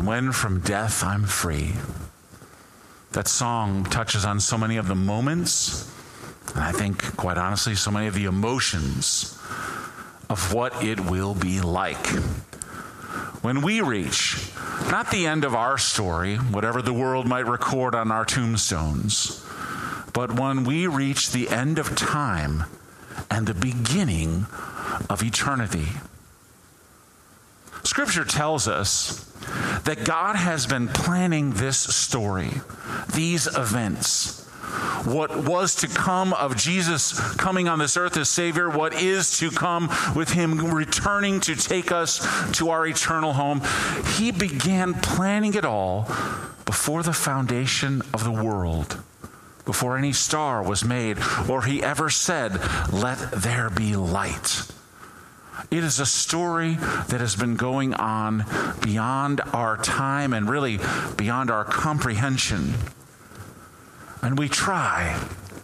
And when from death I'm free. That song touches on so many of the moments, and I think, quite honestly, so many of the emotions of what it will be like when we reach not the end of our story, whatever the world might record on our tombstones, but when we reach the end of time and the beginning of eternity. Scripture tells us that God has been planning this story, these events, what was to come of Jesus coming on this earth as Savior, what is to come with him returning to take us to our eternal home. He began planning it all before the foundation of the world, before any star was made, or he ever said, "Let there be light." It is a story that has been going on beyond our time and really beyond our comprehension. And we try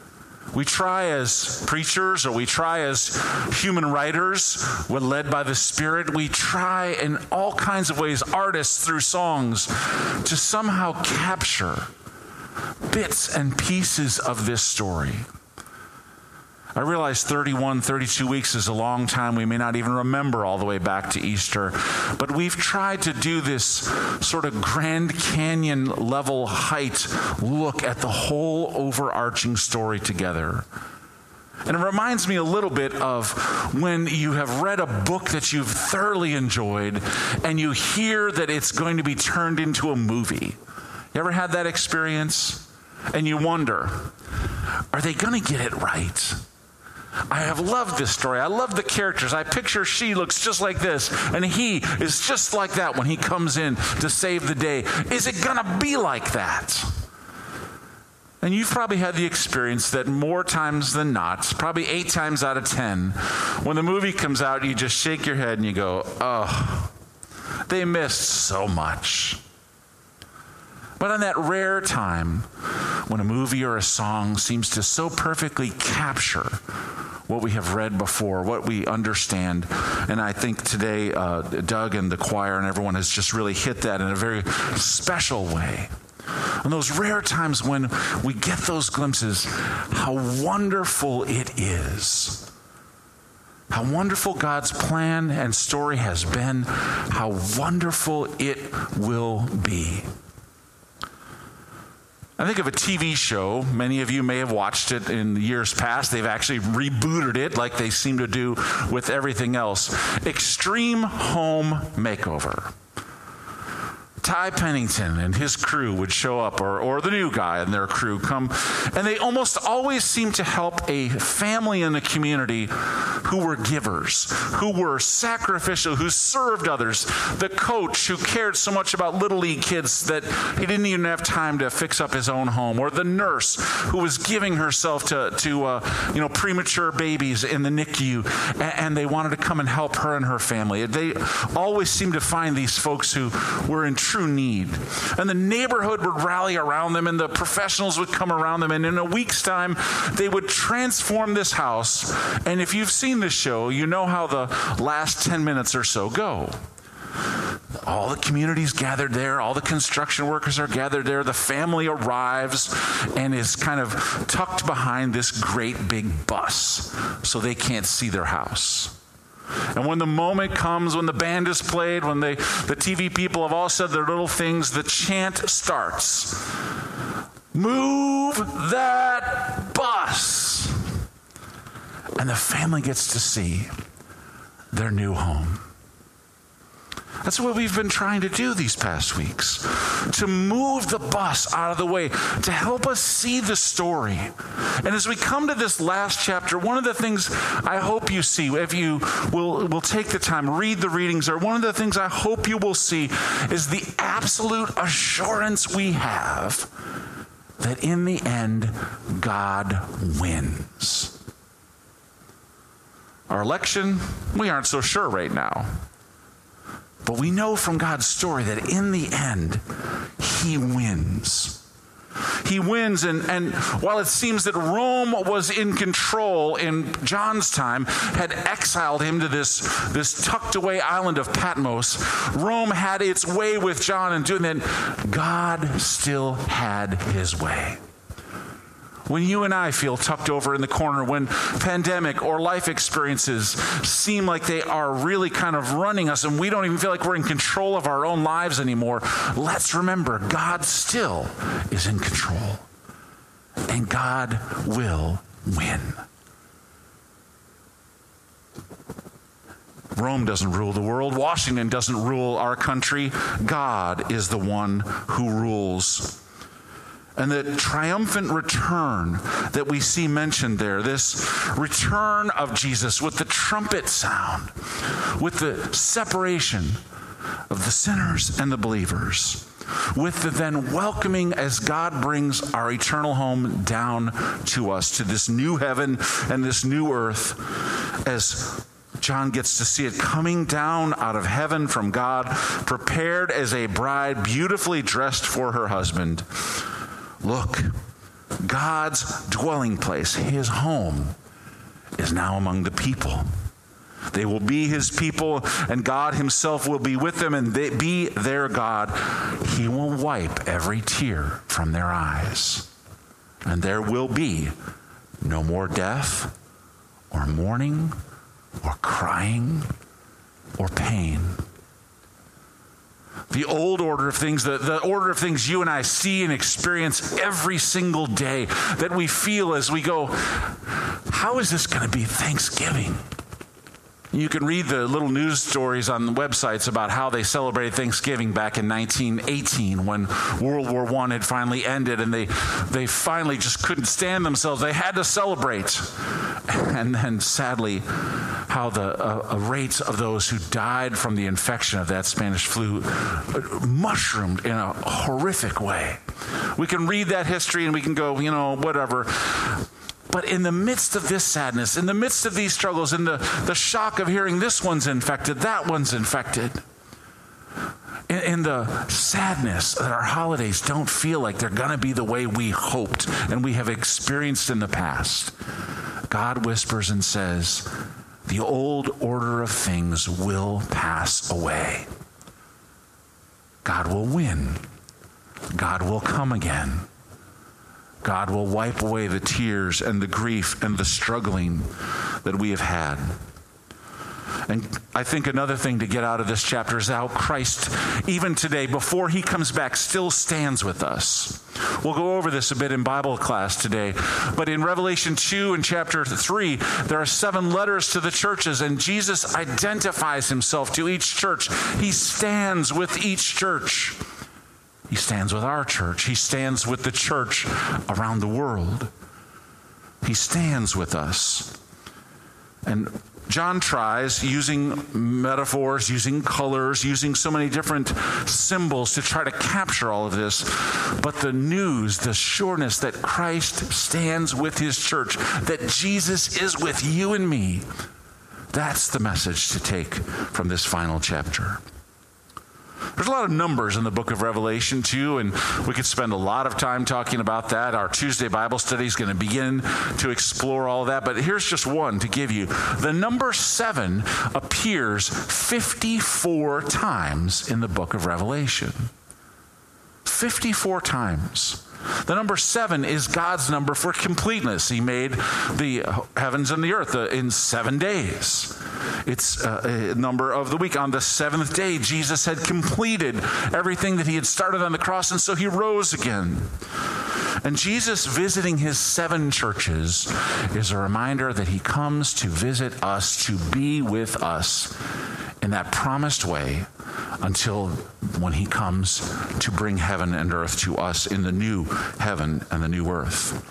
as preachers, or we try as human writers, when led by the Spirit, we try in all kinds of ways, artists through songs, to somehow capture bits and pieces of this story. I realize 32 weeks is a long time. We may not even remember all the way back to Easter. But we've tried to do this sort of Grand Canyon level height look at the whole overarching story together. And it reminds me a little bit of when you have read a book that you've thoroughly enjoyed and you hear that it's going to be turned into a movie. You ever had that experience? And you wonder, are they going to get it right? I have loved this story. I love the characters. I picture she looks just like this, and he is just like that when he comes in to save the day. Is it going to be like that? And you've probably had the experience that more times than not, probably 8 times out of 10, when the movie comes out, you just shake your head and you go, oh, they missed so much. But on that rare time when a movie or a song seems to so perfectly capture what we have read before, what we understand, and I think today Doug and the choir and everyone has just really hit that in a very special way. On those rare times when we get those glimpses, how wonderful it is. How wonderful God's plan and story has been. How wonderful it will be. I think of a TV show. Many of you may have watched it in the years past. They've actually rebooted it like they seem to do with everything else. Extreme Home Makeover. Ty Pennington and his crew would show up, or the new guy and their crew come, and they almost always seem to help a family in the community who were givers, who were sacrificial, who served others. The coach who cared so much about Little League kids that he didn't even have time to fix up his own home, or the nurse who was giving herself to premature babies in the NICU, and they wanted to come and help her and her family. They always seemed to find these folks who were in true need. And the neighborhood would rally around them, and the professionals would come around them, and in a week's time, they would transform this house. And if you've seen this show, you know how the last 10 minutes or so go. All the community's gathered there. All the construction workers are gathered there. The family arrives and is kind of tucked behind this great big bus so they can't see their house. And when the moment comes, when the band is played, when the TV people have all said their little things, the chant starts. Move that bus. And the family gets to see their new home. That's what we've been trying to do these past weeks. To move the bus out of the way, to help us see the story. And as we come to this last chapter, one of the things I hope you see, if you will take the time, read the readings, or one of the things I hope you will see is the absolute assurance we have that in the end, God wins. Our election, we aren't so sure right now. But we know from God's story that in the end, he wins. he wins. And while it seems that Rome was in control in John's time, had exiled him to this tucked away island of Patmos, Rome had its way with John and doing that. God still had his way. When you and I feel tucked over in the corner, when pandemic or life experiences seem like they are really kind of running us and we don't even feel like we're in control of our own lives anymore, let's remember God still is in control. And God will win. Rome doesn't rule the world. Washington doesn't rule our country. God is the one who rules. And the triumphant return that we see mentioned there, this return of Jesus with the trumpet sound, with the separation of the sinners and the believers, with the then welcoming as God brings our eternal home down to us, to this new heaven and this new earth, as John gets to see it coming down out of heaven from God, prepared as a bride beautifully dressed for her husband. Look, God's dwelling place, his home, is now among the people. They will be his people, and God himself will be with them, and they be their God. He will wipe every tear from their eyes. And there will be no more death, or mourning, or crying, or pain. The old order of things, the order of things you and I see and experience every single day, that we feel as we go, how is this going to be Thanksgiving? You can read the little news stories on the websites about how they celebrated Thanksgiving back in 1918 when World War I had finally ended and they finally just couldn't stand themselves. They had to celebrate. And then sadly, how the rates of those who died from the infection of that Spanish flu mushroomed in a horrific way. We can read that history and we can go, whatever. But in the midst of this sadness, in the midst of these struggles, in the shock of hearing this one's infected, that one's infected, in the sadness that our holidays don't feel like they're going to be the way we hoped and we have experienced in the past, God whispers and says, the old order of things will pass away. God will win. God will come again. God will wipe away the tears and the grief and the struggling that we have had. And I think another thing to get out of this chapter is how Christ, even today, before he comes back, still stands with us. We'll go over this a bit in Bible class today. But in Revelation 2 and chapter 3, there are 7 letters to the churches, and Jesus identifies himself to each church. He stands with each church. He stands with our church. He stands with the church around the world. He stands with us. And John tries, using metaphors, using colors, using so many different symbols to try to capture all of this. But the news, the sureness that Christ stands with his church, that Jesus is with you and me, that's the message to take from this final chapter. There's a lot of numbers in the book of Revelation, too, and we could spend a lot of time talking about that. Our Tuesday Bible study is going to begin to explore all of that, but here's just one to give you. The number 7 appears 54 times in the book of Revelation. 54 times. The number 7 is God's number for completeness. He made the heavens and the earth in 7 days. It's a number of the week. On the 7th day, Jesus had completed everything that he had started on the cross, and so he rose again. And Jesus visiting his 7 churches is a reminder that he comes to visit us, to be with us in that promised way until when he comes to bring heaven and earth to us in the new heaven and the new earth.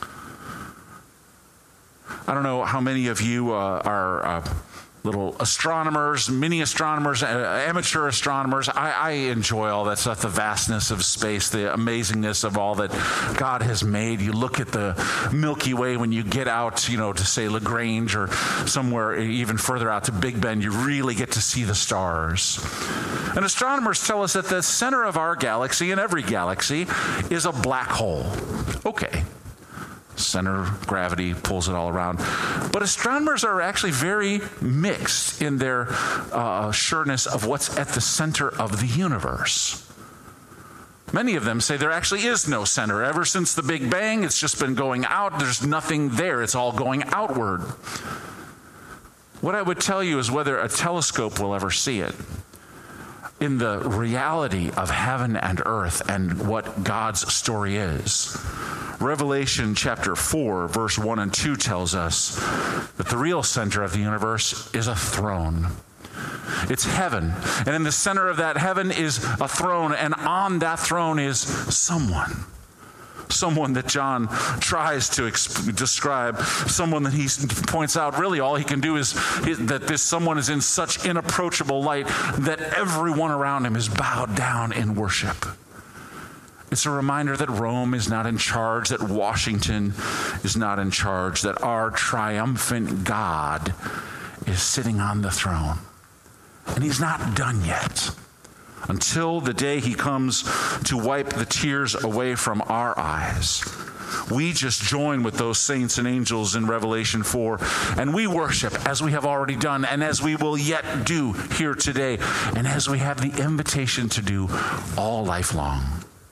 I don't know how many of you are little astronomers, mini astronomers, amateur astronomers. I enjoy all that stuff, the vastness of space, the amazingness of all that God has made. You look at the Milky Way when you get out, to say LaGrange or somewhere even further out to Big Bend, you really get to see the stars. And astronomers tell us that the center of our galaxy and every galaxy is a black hole. Okay. Center of gravity pulls it all around. But astronomers are actually very mixed in their sureness of what's at the center of the universe. Many of them say there actually is no center. Ever since the Big Bang, it's just been going out. There's nothing there. It's all going outward. What I would tell you is whether a telescope will ever see it. In the reality of heaven and earth and what God's story is. Revelation chapter 4, verse 1 and 2 tells us that the real center of the universe is a throne. It's heaven. And in the center of that heaven is a throne. And on that throne is someone. Someone that John tries to describe. Someone that he points out really all he can do is that this someone is in such inapproachable light that everyone around him is bowed down in worship. It's a reminder that Rome is not in charge, that Washington is not in charge, that our triumphant God is sitting on the throne. And he's not done yet. Until the day he comes to wipe the tears away from our eyes. We just join with those saints and angels in Revelation 4, and we worship as we have already done, and as we will yet do here today, and as we have the invitation to do all life long.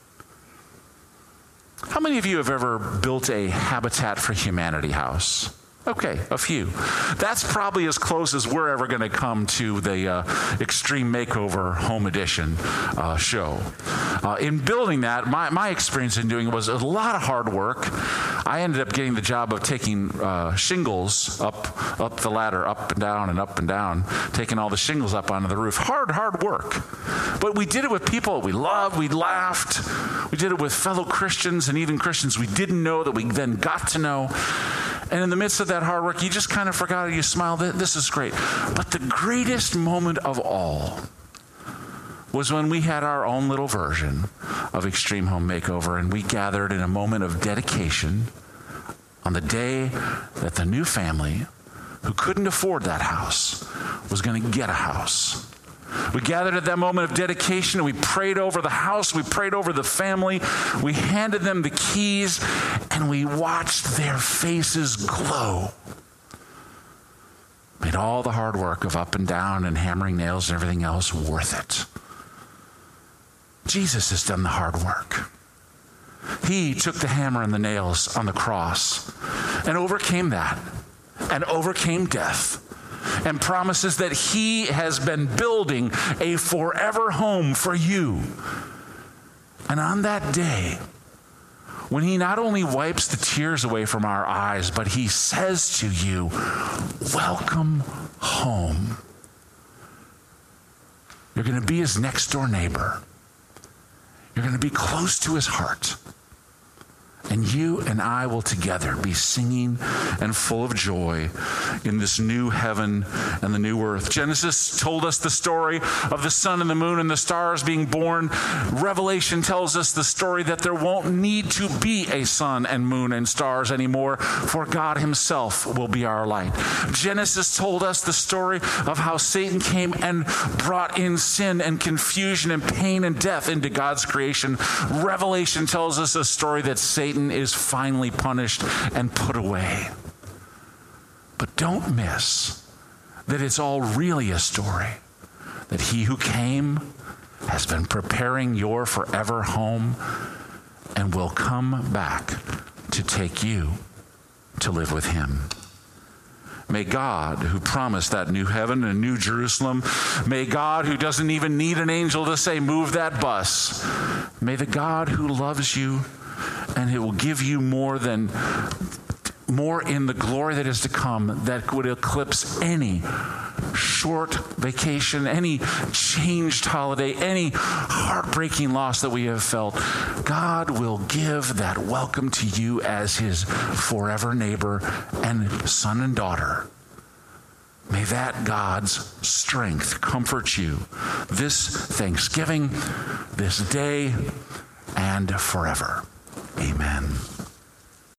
How many of you have ever built a Habitat for Humanity house? Okay, a few. That's probably as close as we're ever going to come to the Extreme Makeover Home Edition show. In building that, my experience in doing it was a lot of hard work. I ended up getting the job of taking shingles up the ladder, up and down, taking all the shingles up onto the roof. Hard work. But we did it with people we loved, we laughed. We did it with fellow Christians and even Christians we didn't know that we then got to know. And in the midst of that hard work, you just kind of forgot it. You smiled. This is great. But the greatest moment of all was when we had our own little version of Extreme Home Makeover, and we gathered in a moment of dedication on the day that the new family who couldn't afford that house was going to get a house. We gathered at that moment of dedication and we prayed over the house, we prayed over the family, we handed them the keys, and we watched their faces glow. Made all the hard work of up and down and hammering nails and everything else worth it. Jesus has done the hard work. He took the hammer and the nails on the cross and overcame that and overcame death. And promises that he has been building a forever home for you. And on that day, when he not only wipes the tears away from our eyes, but he says to you, welcome home. You're going to be his next door neighbor. You're going to be close to his heart. And you and I will together be singing and full of joy in this new heaven and the new earth. Genesis told us the story of the sun and the moon and the stars being born. Revelation tells us the story that there won't need to be a sun and moon and stars anymore, for God himself will be our light. Genesis told us the story of how Satan came and brought in sin and confusion and pain and death into God's creation. Revelation tells us a story that Satan is finally punished and put away. But don't miss that it's all really a story that he who came has been preparing your forever home and will come back to take you to live with him. May God, who promised that new heaven and new Jerusalem, may God, who doesn't even need an angel to say, move that bus, may the God who loves you and it will give you more in the glory that is to come, that would eclipse any short vacation, any changed holiday, any heartbreaking loss that we have felt. God will give that welcome to you as his forever neighbor and son and daughter. May that God's strength comfort you this Thanksgiving, this day, and forever. Amen.